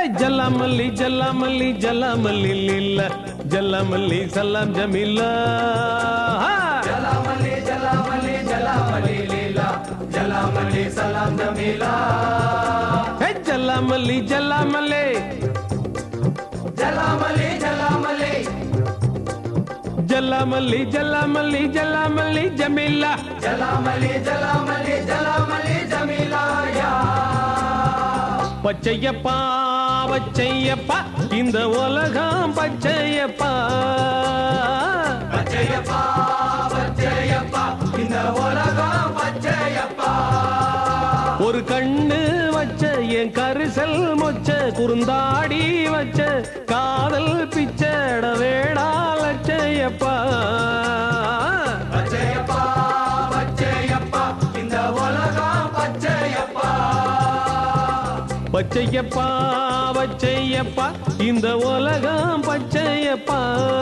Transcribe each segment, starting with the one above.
ஜல்லாமல்லி ஜல்லாமல்லி ஜல்லாமல்லி லீலா ஜல்லாமல்லி சலாம் ஜமீலா ஜல்லாமல்லி ஜல்லாமல்லி ஜல்லாமல்லி லீலா ஜல்லாமல்லி சலாம் ஜமீலா ஜல்லாமல்லி ஜல்லாமல்லி ஜல்லாமல்லி ஜல்லாமல்லி ஜல்லாமல்லி ஜல்லாமல்லி ஜல்லாமல்லி ஜமீலா ஜல்லாமல்லி ஜல்லாமல்லி ஜல்லாமல்லி ஜமீலா யா பச்சையப்பா பச்சையப்பா இந்த உலகம் பச்சையப்பா பச்சையப்பா பச்சையப்பா இந்த உலகம் பச்சையப்பா ஒரு கண்ணு வச்ச என் கரிசல் மொச்ச குறுந்தாடி வச்ச காதல் பிச்சட வேடா லட்சையப்பா பச்சையப்பா பச்சையப்பா இந்த உலகம் பச்சையப்பா பச்சையப்பா பச்சையப்பா இந்த உலகம் பச்சையப்பா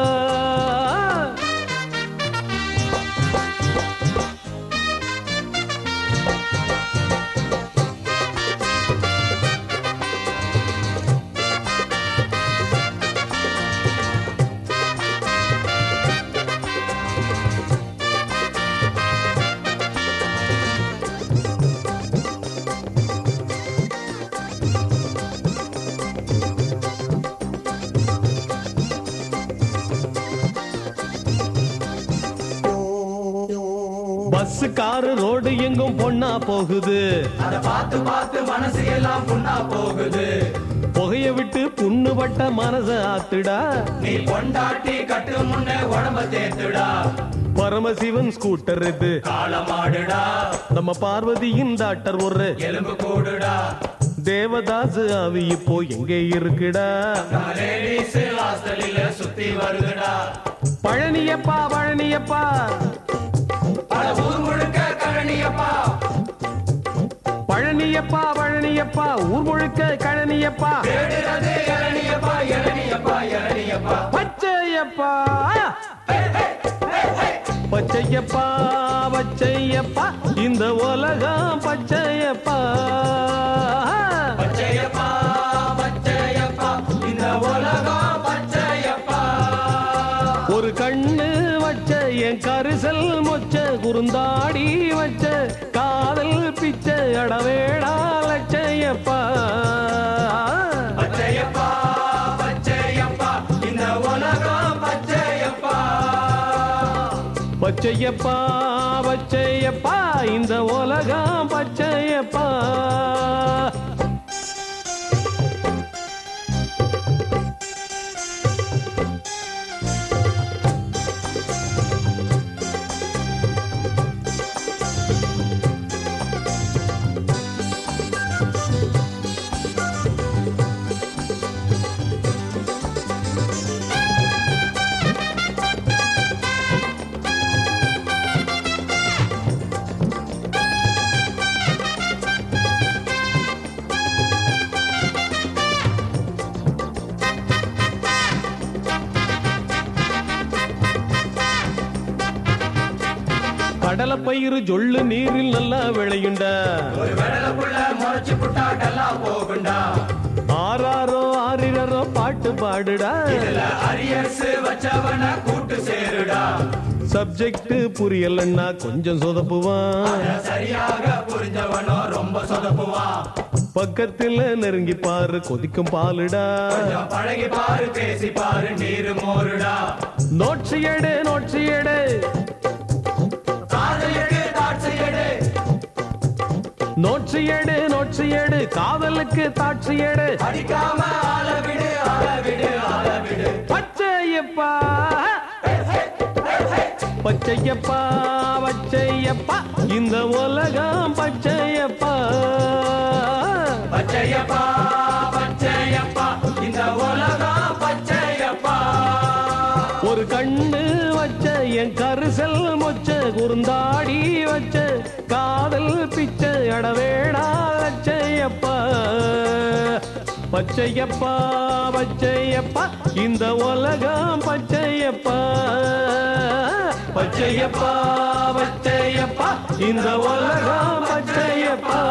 பஸ் காரு ரோடு எங்கும் பொண்ணா போகுது அத பார்த்து பார்த்து மனசு எல்லாம் புண்ணா போகுது புகைய விட்டு புண்ணுபட்ட மனச ஆத்துடா நீ பொண்டாட்டி கட்டு முன்னே உடம்ப தேத்துடா பரமசிவன் ஸ்கூட்டர் இது காலமாடுடா நம்ம பார்வதியின் டாக்டர் ஒரு எலும்பு கூடுடா தேவதாஸ் ஆவி இப்போ எங்கே இருக்குடா நம்ம லேடிஸ் ஹாஸ்டலில சுத்தி வருதுடா பழனியப்பா பழனியப்பா பல ஊர் முழுக்க கழனியப்பா பழனியப்பா பழனியப்பா ஊர் முழுக்க கழனியப்பா தேடுறது இளநியப்பா இளநியப்பா இளநியப்பா பச்சையப்பா பச்சையப்பா பச்சையப்பா இந்த உலகம் பச்சையப்பா பச்சையப்பா பச்சையப்பா இந்த உலகம் பச்சையப்பா ஒரு கண்ணு வச்ச என் கரிசல் மொச்ச குறுந்தாடி வச்ச காதல் பிச்சை அடவேடா லட்சையப்பா பச்சையப்பா பச்சையப்பா இந்த உலகம் பச்சையப்பா பச்சையப்பா பச்சையப்பா இந்த உலகம் பச்சையப்பா கடலை பயிறு ஜொள்ளு நீரில் நல்லா விளையுண்டா ஒரு வெடல புள்ள முறைச்சு புட்டா டல்லா போகுண்டா ஆறாரோ ஆறிரோ பாட்டு பாடுடா இதுல அரியர்ஸ் வச்சவன கூட்டு சேருடா சப்ஜெக்ட் புரியலன்னா கொஞ்சம் சொதப்புவான் சரியாக புரிஞ்சவனோ ரொம்ப சொதப்புவான் பக்கத்துல நெருங்கி பாரு கொதிக்கும் பாலுடா கொஞ்சம் பழகி பாரு பேசி பாரு நீரு மோருடா நோட்சி எடு நோட்சி எடு காதலுக்கு தாட்சி எடு நோட்சி எடு நோட்சி எடு காதலுக்கு தாட்சி எடு அடிக்காம ஆள விடு ஆள விடு ஆள விடு பச்சையப்பா பச்சையப்பா பச்சையப்பா இந்த உலகம் பச்சையப்பா பச்சையப்பா பச்சையப்பா இந்த உலகம் பச்சையப்பா ஒரு கண்ணு வச்ச என் கரிசல் மொச்ச குறுந்தாடி வச்ச காதல் பிச்சை அடவேடா லட்சையப்பா பச்சையப்பா பச்சையப்பா இந்த உலகம் பச்சையப்பா பச்சையப்பா பச்சையப்பா இந்த உலகம் பச்சையப்பா